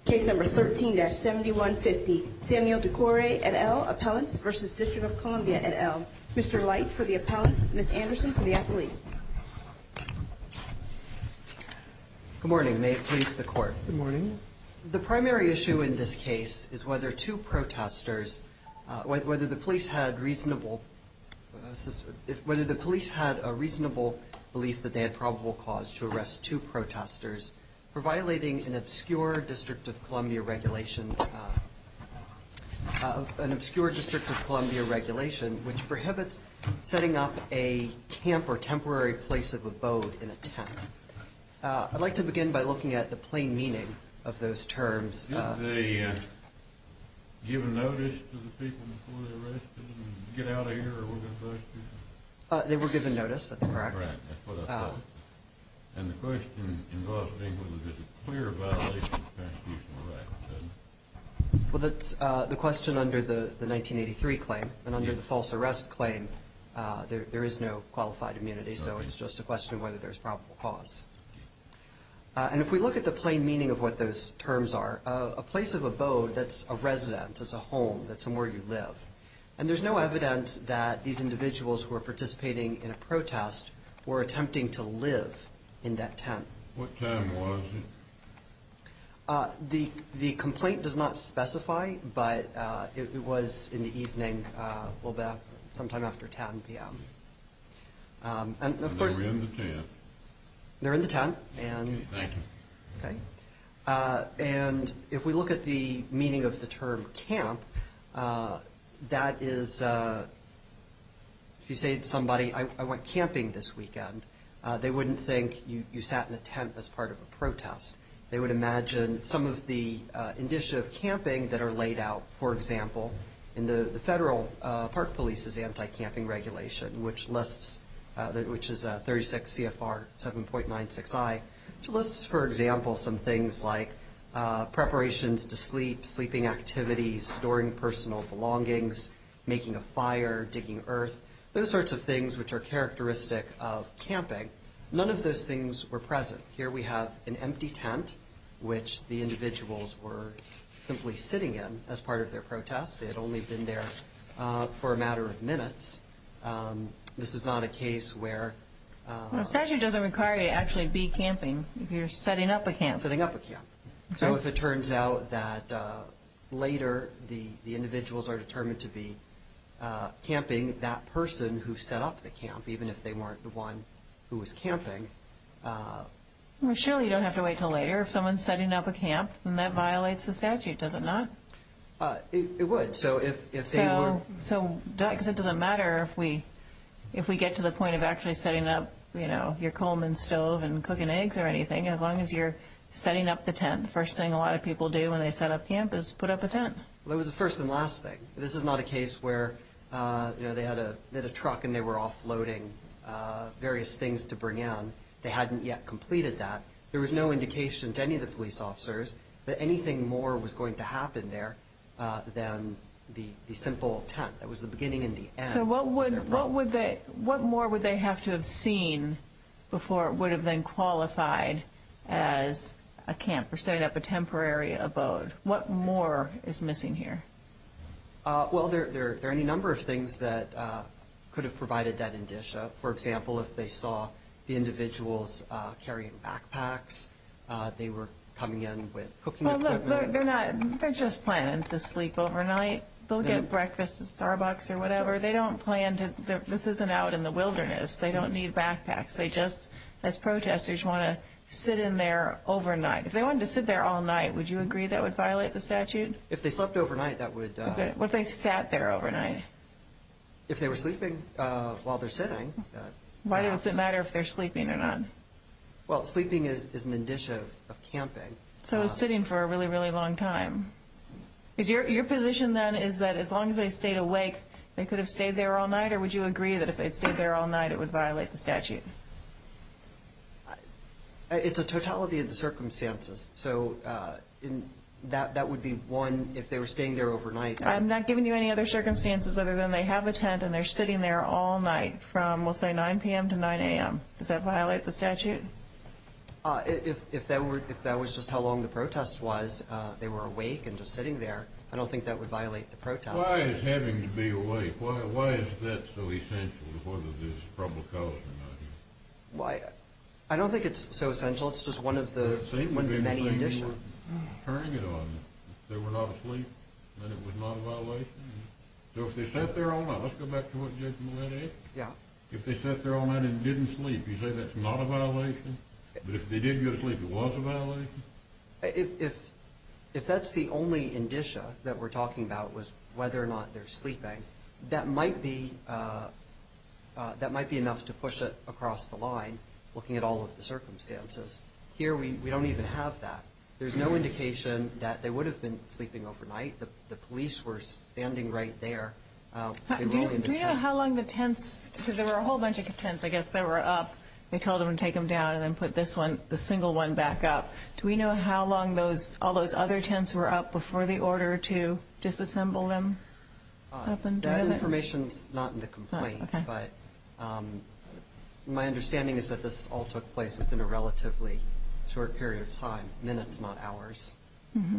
Case number 13-7150, Samuel Doucouré et al., appellants versus District of Columbia et al. Mr. Light for the appellants, Ms. Anderson for the appellees. Good morning. May it please the Court. Good morning. The primary issue in this case is whether two protesters, whether the police had a reasonable belief that they had probable cause to arrest two protesters for violating an obscure District of Columbia regulation, which prohibits setting up a camp or temporary place of abode in a tent. I'd like to begin by looking at the plain meaning of those terms. Did they give a notice to the people before they arrested them? Get out of here or we're going to bust you? They were given notice, that's correct. Right, that's what I thought. And the question involves being whether there's a clear violation of constitutional rights. Well, that's the question under the 1983 claim, and under the false arrest claim, there is no qualified immunity, so it's just a question of whether there's probable cause. And if we look at the plain meaning of what those terms are, a place of abode, that's a residence, that's a home, that's somewhere you live. And there's no evidence that these individuals who are participating in a protest were attempting to live in that tent. What time was it? The complaint does not specify, but it was in the evening, sometime after 10 p.m. And of course, they were in the tent. They're in the tent. And, thank you. Okay. And if we look at the meaning of the term camp, that is, if you say to somebody, I went camping this weekend, they wouldn't think you sat in a tent as part of a protest. They would imagine some of the indicia of camping that are laid out, for example, in the federal Park Police's anti-camping regulation, which lists, which is 36 CFR 7.96I, which lists, for example, some things like preparations to sleep, sleeping activities, storing personal belongings, making a fire, digging earth, those sorts of things which are characteristic of camping. None of those things were present. Here we have an empty tent, which the individuals were simply sitting in as part of their protest. They had only been there for a matter of minutes. This is not a case where... the statute doesn't require you to actually be camping if you're setting up a camp. Setting up a camp. Okay. So if it turns out that later the individuals are determined to be camping, that person who set up the camp, even if they weren't the one who was camping... well, surely you don't have to wait till later. If someone's setting up a camp, then that violates the statute, does it not? It would. So if they were... So, because it doesn't matter if we get to the point of actually setting up, your Coleman stove and cooking eggs or anything, as long as you're setting up the tent. The first thing a lot of people do when they set up camp is put up a tent. Well, that was the first and last thing. This is not a case where they had a truck and they were offloading various things to bring in. They hadn't yet completed that. There was no indication to any of the police officers that anything more was going to happen there than the simple tent. That was the beginning and the end. So what more would they have to have seen before it would have been qualified as a camp or setting up a temporary abode? What more is missing here? Well, there are any number of things that could have provided that indicia. For example, if they saw the individuals carrying backpacks, they were coming in with cooking equipment. Look, they're just planning to sleep overnight. They'll get breakfast at Starbucks or whatever. They don't plan to, this isn't out in the wilderness. They don't need backpacks. They just, as protesters, want to sit in there overnight. If they wanted to sit there all night, would you agree that would violate the statute? If they slept overnight, that would... What if they sat there overnight? If they were sleeping while they're sitting... Why does it matter if they're sleeping or not? Well, sleeping is an indicia of camping. So it's sitting for a really, really long time. Is your position then is that as long as they stayed awake, they could have stayed there all night, or would you agree that if they'd stayed there all night, it would violate the statute? It's a totality of the circumstances. So that would be one, if they were staying there overnight. I'm not giving you any other circumstances other than they have a tent and they're sitting there all night from, we'll say, 9 p.m. to 9 a.m. Does that violate the statute? If that was just how long the protest was, they were awake and just sitting there, I don't think that would violate the protest. Why is having to be awake? Why is that so essential to whether there's probable cause or not? Why? I don't think it's so essential. It's just one of the many indicia. Turning it on. If they were not asleep, then it was not a violation. So if they sat there all night, let's go back to what Judge Millett asked. Yeah. If they sat there all night and didn't sleep, you say that's not a violation? But if they did go to sleep, it was a violation? If that's the only indicia that we're talking about was whether or not they're sleeping, that might be enough to push it across the line, looking at all of the circumstances. Here we don't even have that. There's no indication that they would have been sleeping overnight. The police were standing right there. They were only in the Do you know tent. how long the tents, because there were a whole bunch of tents, I guess, that were up. They told them to take them down and then put this one, the single one, back up. Do we know how long all those other tents were up before the order to disassemble them happened? That information's not in the complaint, okay. but my understanding is that this all took place within a relatively short period of time, minutes, not hours. Mm-hmm.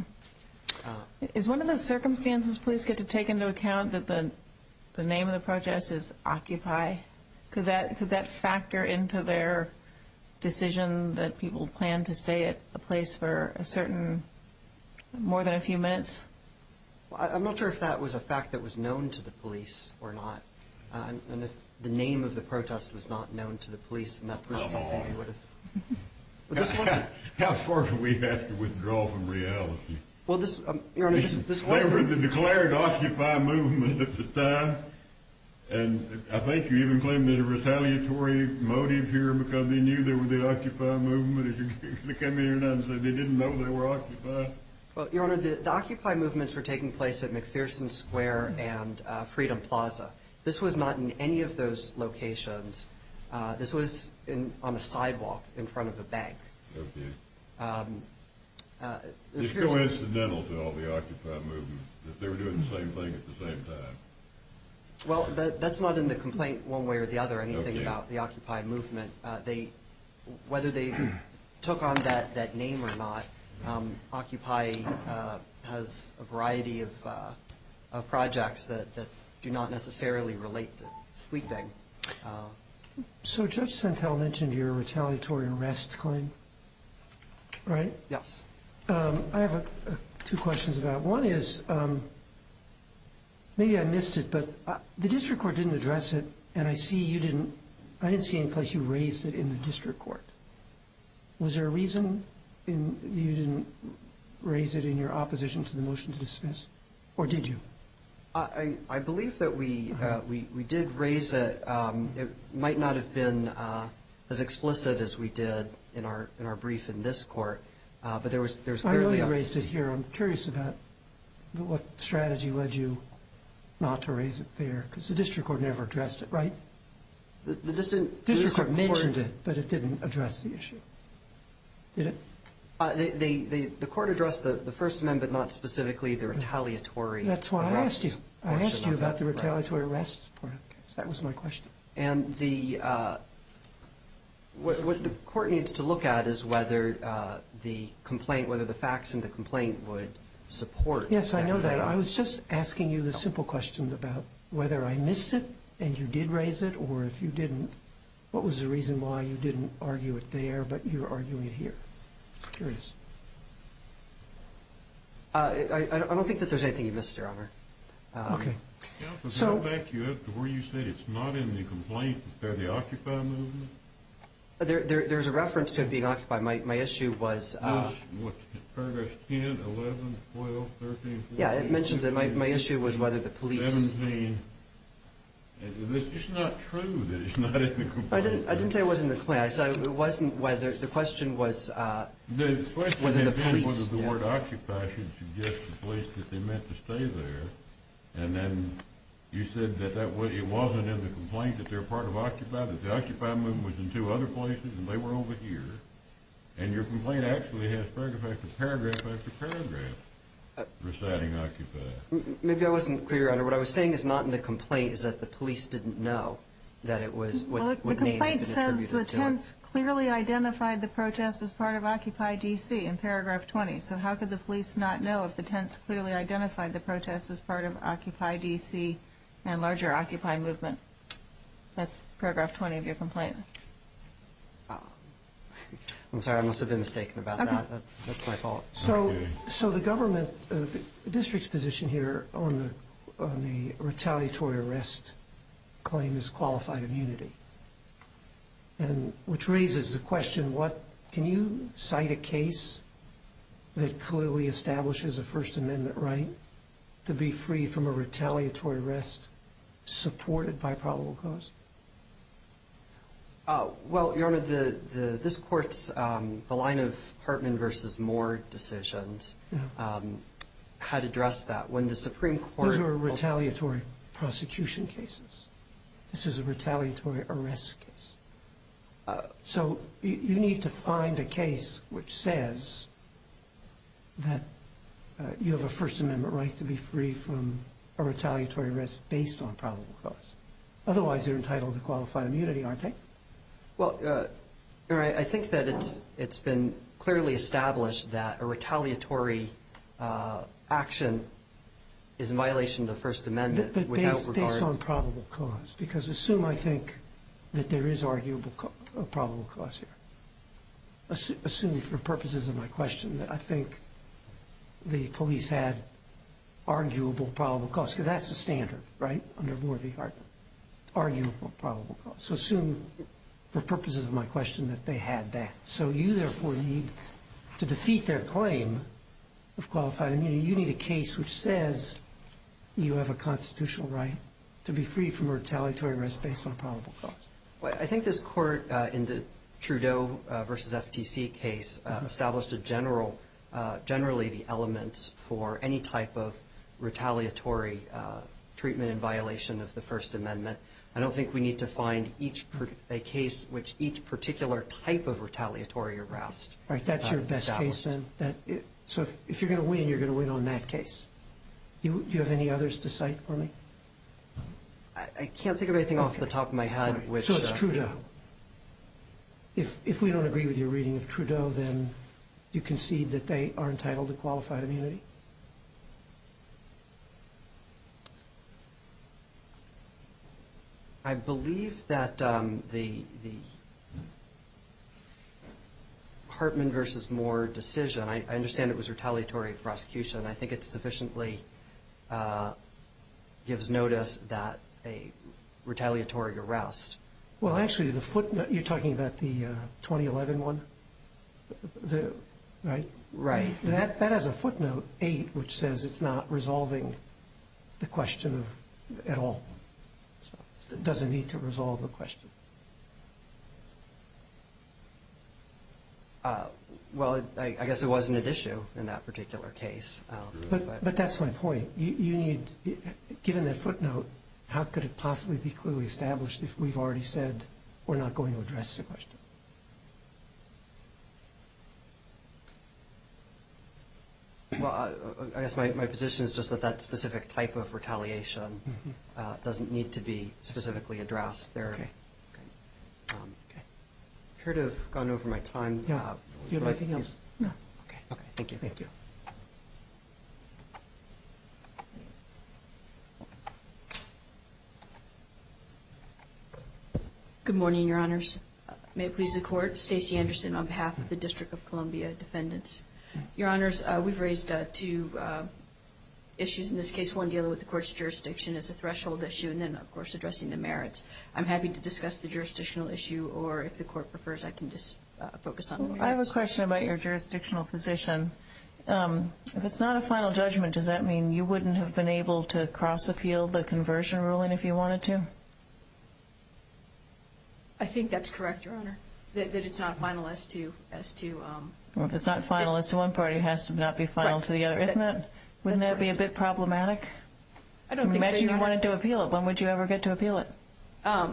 Is one of the circumstances police get to take into account that the name of the protest is Occupy? Could that factor into their decision that people plan to stay at a place for a certain more than a few minutes? Well, I'm not sure if that was a fact that was known to the police or not. And if the name of the protest was not known to the police, then that's not something they would have. But this wasn't. How far do we have to withdraw from reality? Well, Your Honor, this They wasn't. were the declared Occupy movement at the time, and I think you even claimed there's a retaliatory motive here because they knew they were the Occupy movement. If you come in here now and say they didn't know they were Occupy. Well, Your Honor, the Occupy movements were taking place at McPherson Square and Freedom Plaza. This was not in any of those locations. This was on a sidewalk in front of a bank. Okay. It's coincidental to all the Occupy movement that they were doing the same thing at the same time. Well, that's not in the complaint one way or the other, anything Okay. about the Occupy movement. Whether they took on that name or not, Occupy has a variety of projects that do not necessarily relate to sleeping. So Judge Santel mentioned your retaliatory arrest claim, right? Yes. I have two questions about it. One is, maybe I missed it, but the district court didn't address it, and I didn't see any place you raised it in the district court. Was there a reason you didn't raise it in your opposition to the motion to dismiss, or did you? I believe that we did raise it. It might not have been as explicit as we did in our brief in this court, but there was clearly. I know you raised it here. I'm curious about what strategy led you not to raise it there, because the district court never addressed it, right? The district court mentioned it, but it didn't address the issue. Did it? The court addressed the First Amendment, but not specifically the retaliatory. That's what I asked you. I asked you about the Right. retaliatory arrest part of the case. That was my question. And what the court needs to look at is whether the complaint, whether the facts in the complaint would support. Yes, I know that. claim. I was just asking you the simple question about whether I missed it and you did raise it, or if you didn't, what was the reason why you didn't argue it there, but you're arguing it here? I'm curious. I don't think that there's anything you missed, Your Honor. Okay. So can I back you up to where you said it's not in the complaint that they're the Occupy movement? There's a reference to it being occupied. My issue was. What, paragraphs 10, 11, 12, 13, 14? Yeah, it mentions it. My issue was whether the police. 17. It's just not true that it's not in the complaint. I didn't say it wasn't in the complaint. I said it wasn't whether. The question was The question whether had the been police. whether the word occupy should suggest to the police that they meant to stay there. And then you said that it wasn't in the complaint that they're part of Occupy, that the Occupy movement was in two other places and they were over here. And your complaint actually has paragraph after paragraph reciting Occupy. Maybe I wasn't clear, Your Honor. What I was saying is not in the complaint is that the police didn't know. that it was what Well, the name had complaint been says the attributed to it. tents clearly identified the protest as part of Occupy DC in paragraph 20. So how could the police not know if the tents clearly identified the protest as part of Occupy DC and larger Occupy movement? That's paragraph 20 of your complaint. I'm sorry, I must have been mistaken about that. That's my fault. So the government, the district's position here on the retaliatory arrest claim is qualified immunity, and which raises the question: can you cite a case that clearly establishes a First Amendment right to be free from a retaliatory arrest supported by probable cause? Well, Your Honor, this court's the line of Hartman versus Moore decisions had addressed that when the Supreme Court. Those are retaliatory prosecution cases. This is a retaliatory arrest case. So you need to find a case which says that you have a First Amendment right to be free from a retaliatory arrest based on probable cause. Otherwise, they're entitled to qualified immunity, aren't they? Well, I think that it's been clearly established that a retaliatory action is in violation of the First Amendment But without regard. based on probable cause, because assume I think that there is arguable probable cause here. Assume for purposes of my question that I think the police had arguable probable cause, because that's the standard, right, under Moore v. Hartman. Arguable probable cause. So assume for purposes of my question that they had that. So you therefore need to defeat their claim of qualified immunity. You need a case which says you have a constitutional right to be free from a retaliatory arrest based on probable cause. Well, I think this court in the Trudeau versus FTC case established a generally the elements for any type of retaliatory treatment in violation of the First Amendment. I don't think we need to find a case which each particular type of retaliatory arrest. All right, that's your best case then? So if you're going to win on that case. Do you have any others to cite for me? I can't think of anything off the top of my head. Right. Which, so it's Trudeau. If we don't agree with your reading of Trudeau, then you concede that they are entitled to qualified immunity? I believe that the Hartman versus Moore decision, I understand it was retaliatory prosecution. I think it sufficiently gives notice that a retaliatory arrest. Well, actually, the footnote, you're talking about the 2011 one? Right? Right. That has a footnote 8, which says it's not resolving the question at all. So it doesn't need to resolve the question. Well, I guess it wasn't an issue in that particular case. But that's my point. You need, given that footnote, how could it possibly be clearly established if we've already said we're not going to address the question? Well, I guess my position is just that specific type of retaliation doesn't need to be specifically addressed. Okay. I appear to have gone over my time. Yeah. Do you have anything else? No. Okay. Thank you. Thank you. Good morning, Your Honors. May it please the Court, Stacey Anderson on behalf of the District of Columbia defendants. Your Honors, we've raised two issues in this case, one dealing with the Court's jurisdiction as a threshold issue, and then, of course, addressing the merits. I'm happy to discuss the jurisdictional issue, or if the Court prefers, I can just focus on the merits. I have a question about your jurisdictional position. If it's not a final judgment, does that mean you wouldn't have been able to cross-appeal the conversion ruling if you wanted to? I think that's correct, Your Honor, that it's not final as to Well, if it's not final as to one party, it has to not be final to the other. Wouldn't that be a bit problematic? I don't think so, Imagine Your you Honor. wanted to appeal it. When would you ever get to appeal it? I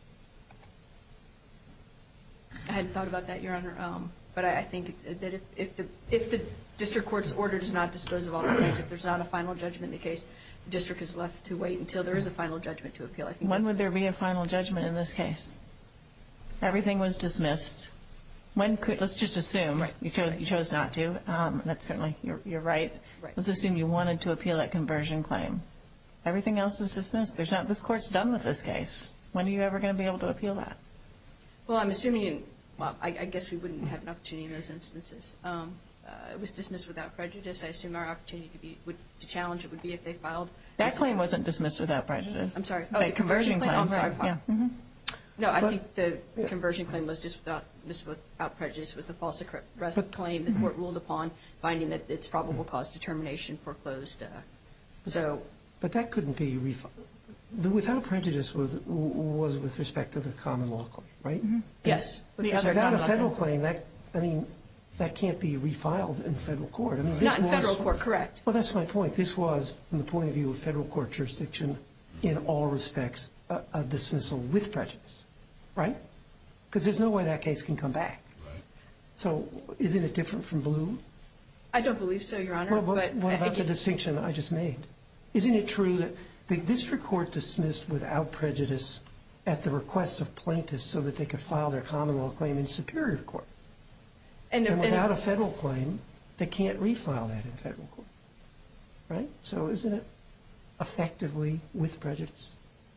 hadn't thought about that, Your Honor. But I think that if the district court's order does not dispose of all the claims, if there's not a final judgment in the case, the district is left to wait until there is a final judgment to appeal. I think. When would there be a final judgment in this case? Everything was dismissed. When could, let's just assume you chose not to. That's certainly, you're right. Let's assume you wanted to appeal that conversion claim. Everything else is dismissed. This court's done with this case. When are you ever going to be able to appeal that? Well, I'm assuming, I guess we wouldn't have an opportunity in those instances. It was dismissed without prejudice. I assume our opportunity to challenge it would be if they filed. That claim wasn't dismissed without prejudice. I'm sorry. The conversion claim. Oh, I'm sorry. Yeah. Mm-hmm. No, I think the conversion claim was just without prejudice. It was the false arrest claim the court ruled upon, finding that its probable cause determination foreclosed. But that couldn't be the without prejudice was with respect to the common law claim, right? Mm-hmm. Yes. Without a federal claim, that can't be refiled in federal court. Not in federal court, correct. Well, that's my point. This was, from the point of view of federal court jurisdiction, in all respects, a dismissal with prejudice, right? Because there's no way that case can come back. Right. So isn't it different from Blue? I don't believe so, Your Honor. Well, what about the distinction I just made? Isn't it true that the district court dismissed without prejudice at the request of plaintiffs so that they could file their common law claim in superior court? And without a federal claim, they can't refile that in federal court, right? So isn't it effectively with prejudice?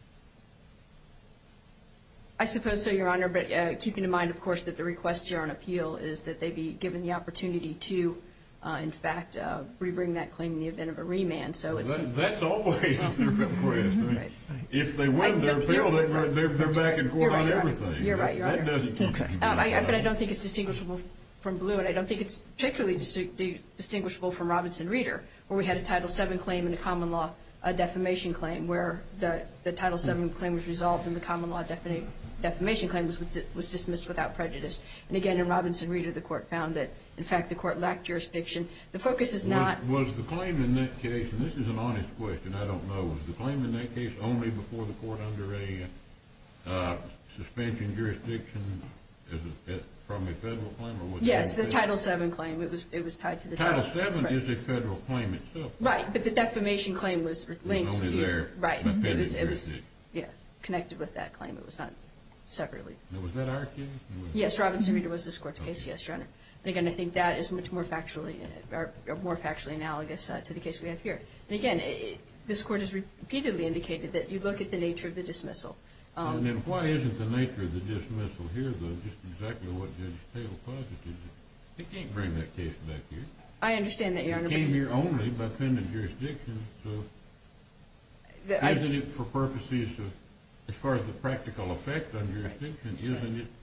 I suppose so, Your Honor, but keeping in mind, of course, that the request here on appeal is that they be given the opportunity to, in fact, rebring that claim in the event of a remand. So that's always the request. Right. If they win their appeal, they're back in court on everything. You're right, Your Honor. That doesn't keep you. But I don't think it's distinguishable from Blue, and I don't think it's particularly distinguishable from Robinson Reeder, where we had a Title VII claim and a common law defamation claim, where the Title VII claim was resolved and the common law defamation claim was dismissed without prejudice. And again, in Robinson Reeder, the court found that, in fact, the court lacked jurisdiction. The focus is not... Was the claim in that case, and this is an honest question, I don't know, was the claim in that case only before the court under a suspension jurisdiction from a federal claim? Or was yes, the Title VII claim. It was tied to the Title VII is a federal claim itself. Right, but the defamation claim was linked to... It was only there right. by pending jurisdiction. Yes, connected with that claim. It was not separately. Now, was that our case? Yes, Robinson Reeder was this court's case, yes, Your Honor. And again, I think that is much more factually analogous to the case we have here. And again, this court has repeatedly indicated that you look at the nature of the dismissal. And then why isn't the nature of the dismissal here, though, just exactly what Judge Taylor posited? They can't bring that case back here. I understand that, Your Honor. It came here only by pending jurisdiction, so isn't it for purposes of, as far as the practical effect on jurisdiction, isn't it?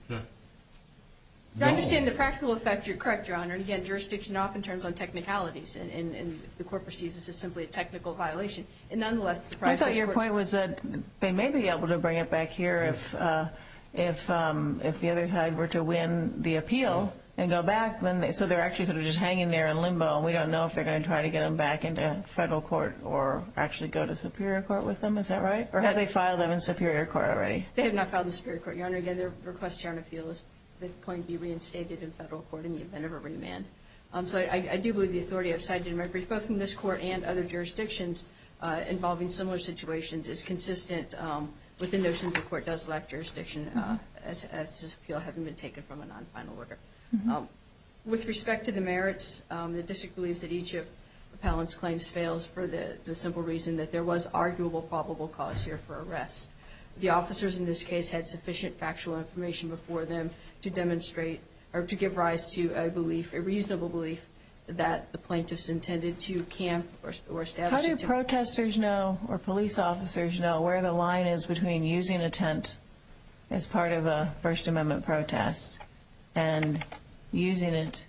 I understand the practical effect. You're correct, Your Honor. And again, jurisdiction often turns on technicalities, and the court perceives this as simply a technical violation. And nonetheless, I thought your point was that they may be able to bring it back here if the other side were to win the appeal and go back. So they're actually sort of just hanging there in limbo, and we don't know if they're going to try to get them back into federal court or actually go to superior court with them. Is that right? Or have they filed them in superior court already? They have not filed in superior court, Your Honor. Again, their request here on appeal is that the claim be reinstated in federal court in the event of a remand. So I do believe the authority I've cited in my brief, both from this court and other jurisdictions involving similar situations, is consistent with the notion that the court does lack jurisdiction as this appeal having been taken from a non-final order. Mm-hmm. With respect to the merits, the district believes that each of appellant's claims fails for the simple reason that there was arguable probable cause here for arrest. The officers in this case had sufficient factual information before them to demonstrate or to give rise to a reasonable belief that the plaintiffs intended to camp or establish a tent. How do protesters know or police officers know where the line is between using a tent as part of a First Amendment protest and using it,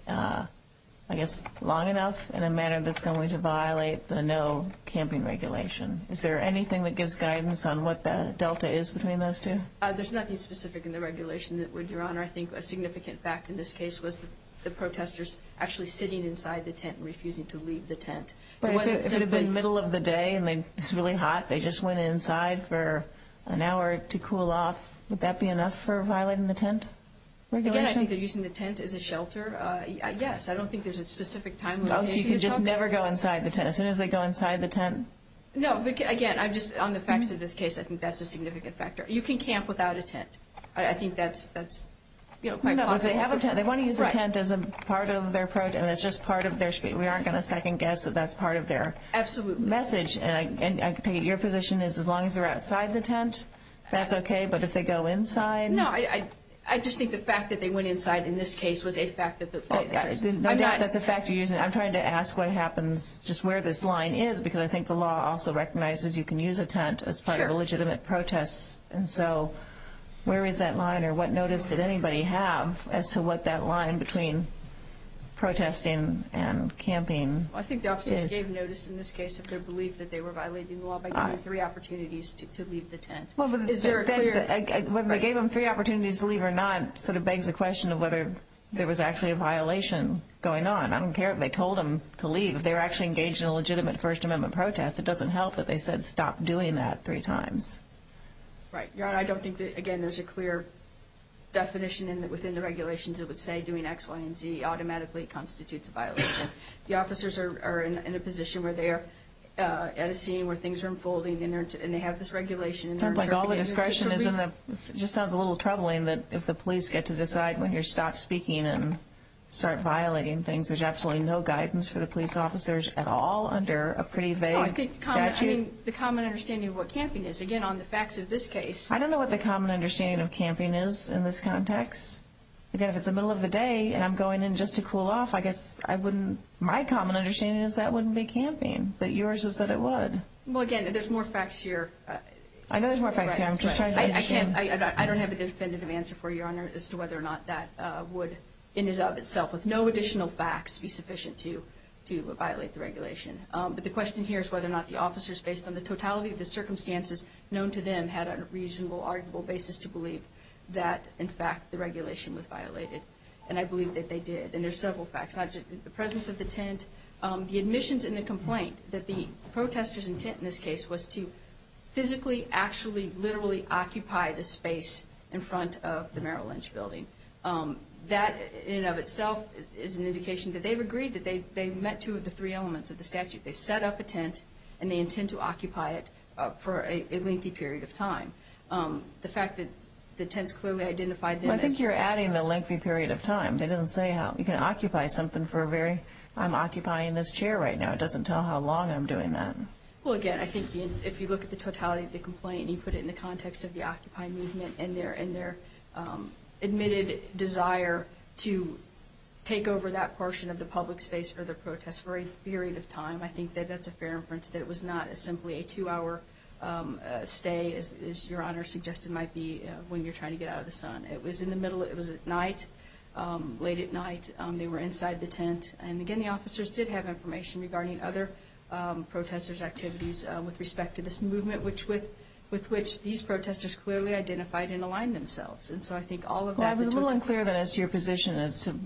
I guess, long enough in a manner that's going to violate the no camping regulation? Is there anything that gives guidance on what the delta is between those two? There's nothing specific in the regulation that would, Your Honor. I think a significant fact in this case was the protesters actually sitting inside the tent and refusing to leave the tent. But if it had been middle of the day and it's really hot, they just went inside for an hour to cool off, would that be enough for violating the tent regulation? Again, I think they're using the tent as a shelter. Yes, I don't think there's a specific time limitation. Oh, so you can just never go inside the tent. As soon as they go inside the tent, No, but again, I'm just on the facts of this case. I think that's a significant factor. You can camp without a tent. I think that's quite no, possible. They have a tent. They want to use Right. a tent as a part of their protest, and it's just part of their speech. We aren't going to second guess that that's part of their Absolutely. message. And I take it your position is as long as they're outside the tent, that's okay. But if they go inside, No, I just think the fact that they went inside in this case was a fact that the officers. no doubt that's a factor you're using. I'm trying to ask what happens, just where this line is, because I think the law also recognizes you can use a tent as part of a legitimate protest. And so where is that line, or what notice did anybody have as to what that line between protesting and camping Well, I think the officers is? gave notice in this case of their belief that they were violating the law by giving them 3 opportunities to leave the tent. Well, but is there a clear? whether they gave them 3 opportunities to leave or not sort of begs the question of whether there was actually a violation going on. I don't care if they told them to leave. If they were actually engaged in a legitimate First Amendment protest, it doesn't help that they said stop doing that 3 times. Right. Your Honor, I don't think that, again, there's a clear definition within the regulations that would say doing X, Y, and Z automatically constitutes a violation. The officers are in a position where they are at a scene where things are unfolding, and they have this regulation. And Sounds like all the interpreting it. discretion is in the. It just sounds a little troubling that if the police get to decide when you're stopped speaking and start violating things, there's absolutely no guidance for the police officers at all under a pretty vague I think statute. the common understanding of what camping is, again, on the facts of this case. I don't know what the common understanding of camping is in this context. Again, if it's the middle of the day and I'm going in just to cool off, I guess I wouldn't. My common understanding is that wouldn't be camping, but yours is that it would. Well, again, there's more facts here. I know there's more facts here. I'm just trying to understand. I don't have a definitive answer for you, Your Honor, as to whether or not that would, in and of itself, with no additional facts, be sufficient to violate the regulation. But the question here is whether or not the officers, based on the totality of the circumstances known to them, had a reasonable, arguable basis to believe that, in fact, the regulation was violated. And I believe that they did. And there's several facts, not just the presence of the tent, the admissions in the complaint that the protesters' intent in this case was to physically, actually, literally occupy the space in front of the Merrill Lynch building. That, in and of itself, is an indication that they've agreed that they met 2 of the 3 elements of the statute. They set up a tent, and they intend to occupy it for a lengthy period of time. The fact that the tents clearly identified them I think you're adding the lengthy period of time. They didn't say how. You can occupy something for I'm occupying this chair right now. It doesn't tell how long I'm doing that. Well, again, I think if you look at the totality of the complaint and you put it in the context of the Occupy movement and their admitted desire to take over that portion of the public space for their protest for a period of time, I think that that's a fair inference that it was not simply a 2-hour stay, as Your Honor suggested might be when you're trying to get out of the sun. It was in the middle. It was at night, late at night. They were inside the tent. And, again, the officers did have information regarding other protesters' activities with respect to this movement, with which these protesters clearly identified and aligned themselves. And so I think all of that. Well, I was a little unclear then as to your position as to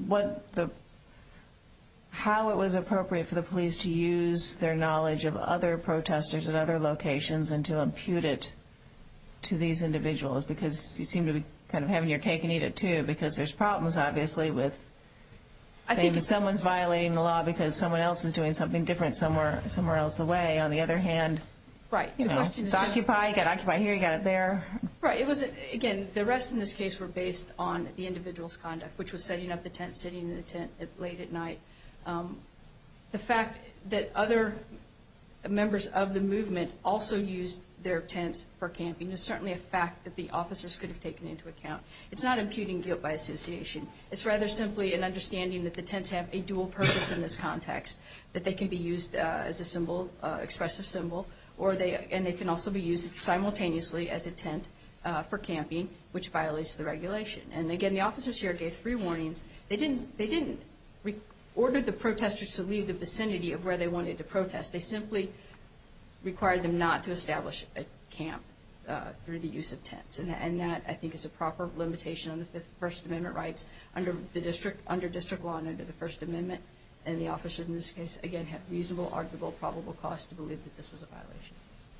how it was appropriate for the police to use their knowledge of other protesters at other locations and to impute it to these individuals, because you seem to be kind of having your cake and eat it too, because there's problems obviously with saying that someone's violating the law because someone else is doing something different somewhere else away. On the other hand, right. It's occupy, you got to occupy here, you got it there. Right. It was, again, the arrests in this case were based on the individual's conduct, which was setting up the tent, sitting in the tent late at night. The fact that other members of the movement also used their tents for camping is certainly a fact that the officers could have taken into account. It's not imputing guilt by association. It's rather simply an understanding that the tents have a dual purpose in this context, that they can be used as a symbol, expressive symbol, and they can also be used simultaneously as a tent for camping, which violates the regulation. And again, the officers here gave 3 warnings. They didn't order the protesters to leave the vicinity of where they wanted to protest. They simply required them not to establish a camp through the use of tents. And that, I think, is a proper limitation on the First Amendment rights under district law and under the First Amendment. And the officers in this case, again, had reasonable, arguable, probable cause to believe that this was a violation.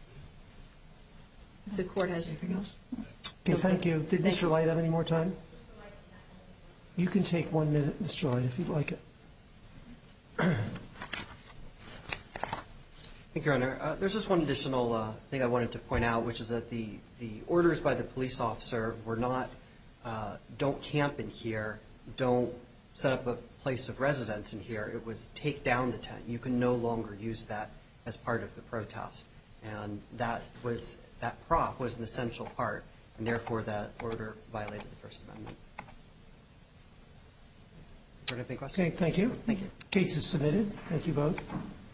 If the Court has anything else? Okay, thank you. Did Mr. Light have any more time? You can take 1 minute, Mr. Light, if you'd like it. Thank you, Your Honor. There's just one additional thing I wanted to point out, which is that the orders by the police officer were not, don't camp in here, don't set up a place of residence in here. It was take down the tent. You can no longer use that as part of the protest. And that prop was an essential part, and therefore that order violated the First Amendment. Is there any questions? Okay, thank you. Thank you. Case is submitted. Thank you both.